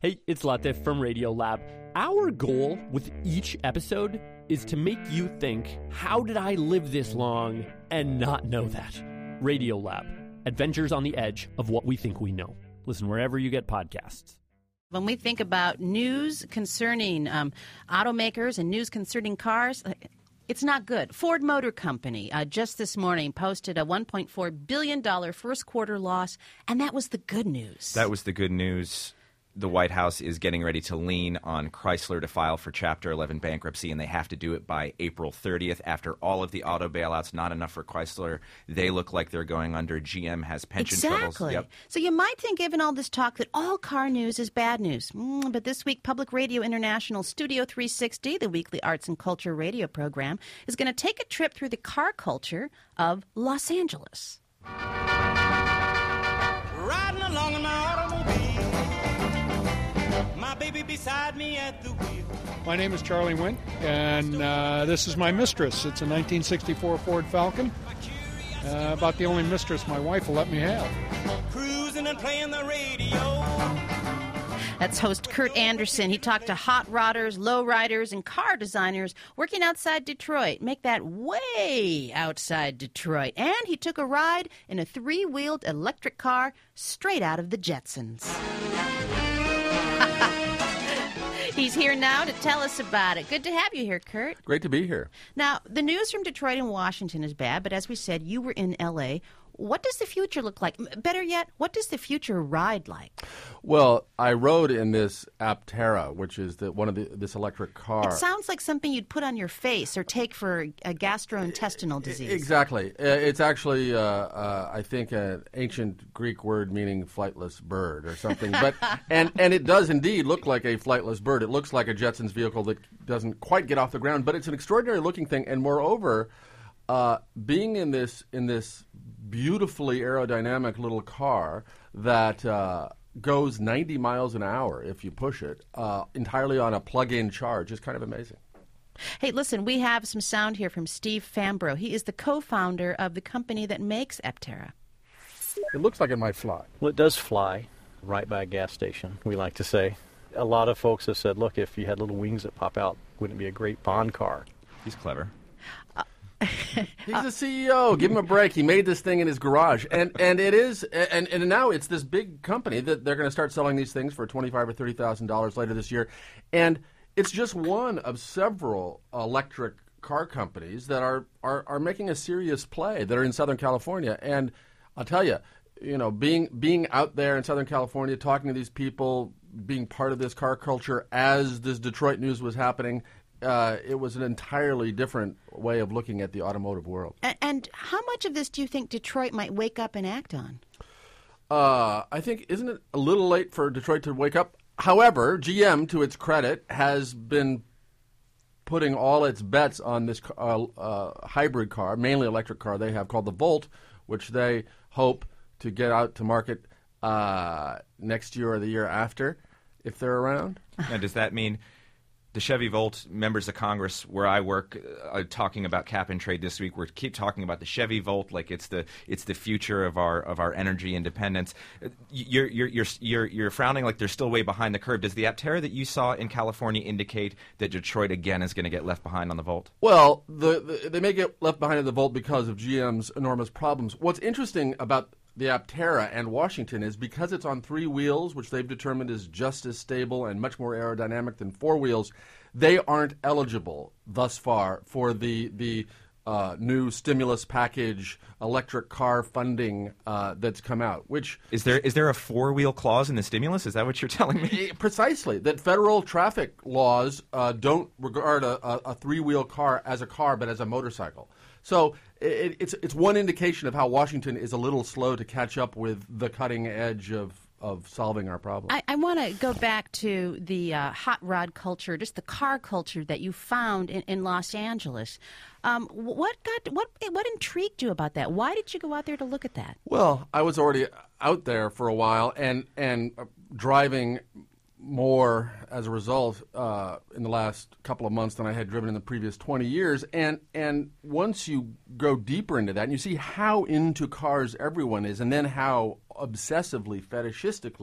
Hey, it's Latif from Radiolab. Our goal with each episode is to make you think, how did I live this long and not know that? Radiolab, adventures on the edge of what we think we know. Listen wherever you get podcasts. When we think about news concerning automakers and news concerning cars, it's not good. Ford Motor Company just this morning posted a $1.4 billion first quarter loss, and that was the good news. That was the good news. The White House is getting ready to lean on Chrysler to file for Chapter 11 bankruptcy, and they have to do it by April 30th. After all of the auto bailouts, not enough for Chrysler. They look like they're going under. GM has pension troubles. Exactly. So you might think, given all this talk, that all car news is bad news. But this week, Public Radio International Studio 360, the weekly arts and culture radio program, is going to take a trip through the car culture of Los Angeles. Riding along in my automobile, my baby beside me at the wheel. My name is Charlie Wynn, and this is my mistress. It's a 1964 Ford Falcon. About the only mistress my wife will let me have. Cruising and playing the radio. That's host Kurt Anderson. He talked to hot rodders, low riders, and car designers working outside Detroit. Make that way outside Detroit. And he took a ride in a three-wheeled electric car straight out of the Jetsons. He's here now to tell us about it. Good to have you here, Kurt. Great to be here. Now, the news from Detroit and Washington is bad, but as we said, you were in L.A. What does the future look like? Better yet, what does the future ride like? Well, I rode in this Aptera, which is this electric car. It sounds like something you'd put on your face or take for a gastrointestinal disease. Exactly. It's actually, I think, an ancient Greek word meaning flightless bird or something. But and it does indeed look like a flightless bird. It looks like a Jetsons vehicle that doesn't quite get off the ground, but it's an extraordinary looking thing. And moreover, being in this beautifully aerodynamic little car that goes 90 miles an hour if you push it, entirely on a plug-in charge is kind of amazing. Hey, listen, we have some sound here from Steve Fambro. He is the co-founder of the company that makes Aptera. It looks like it might fly. Well, it does fly right by a gas station, we like to say. A lot of folks have said, look, if you had little wings that pop out, wouldn't it be a great Bond car? He's clever. He's the CEO. Give him a break. He made this thing in his garage, and it is, and now it's this big company that they're going to start selling these things for $25,000 or $30,000 later this year, and it's just one of several electric car companies that are making a serious play that are in Southern California. And I'll tell you, being out there in Southern California, talking to these people, being part of this car culture as this Detroit news was happening. It was an entirely different way of looking at the automotive world. And how much of this do you think Detroit might wake up and act on? I think, isn't it a little late for Detroit to wake up? However, GM, to its credit, has been putting all its bets on this hybrid car, mainly electric car they have called the Volt, which they hope to get out to market next year or the year after, if they're around. Now, does that mean the Chevy Volt members of Congress, where I work, talking about cap and trade this week? We keep talking about the Chevy Volt like it's the future of our energy independence. You're frowning like they're still way behind the curve. Does the Aptera that you saw in California indicate that Detroit again is going to get left behind on the Volt? Well, they may get left behind on the Volt because of GM's enormous problems. What's interesting about the Aptera and Washington is because it's on three wheels, which they've determined is just as stable and much more aerodynamic than four wheels, they aren't eligible thus far for the new stimulus package electric car funding that's come out. Which is there a four-wheel clause in the stimulus? Is that what you're telling me? Precisely. That federal traffic laws don't regard a three-wheel car as a car but as a motorcycle. So it's one indication of how Washington is a little slow to catch up with the cutting edge of solving our problem. I want to go back to the hot rod culture, just the car culture that you found in Los Angeles. What intrigued you about that? Why did you go out there to look at that? Well, I was already out there for a while and driving more as a result in the last couple of months than I had driven in the previous 20 years. And once you go deeper into that and you see how into cars everyone is and then how obsessively, fetishistically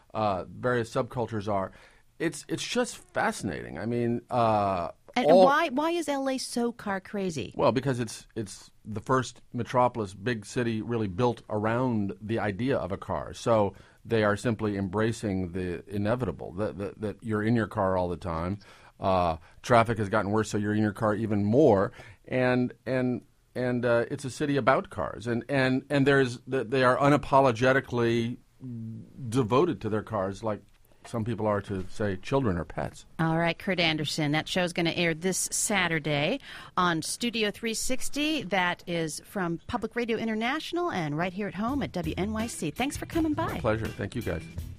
various subcultures are. It's just fascinating. I mean, and why is LA so car crazy? Well, because it's the first metropolis, big city, really built around the idea of a car. So they are simply embracing the inevitable that you're in your car all the time. Traffic has gotten worse, so you're in your car even more. And it's a city about cars, and they are unapologetically devoted to their cars, like some people are to, say, children or pets. All right, Kurt Anderson. That show's going to air this Saturday on Studio 360. That is from Public Radio International and right here at home at WNYC. Thanks for coming by. My pleasure. Thank you, guys.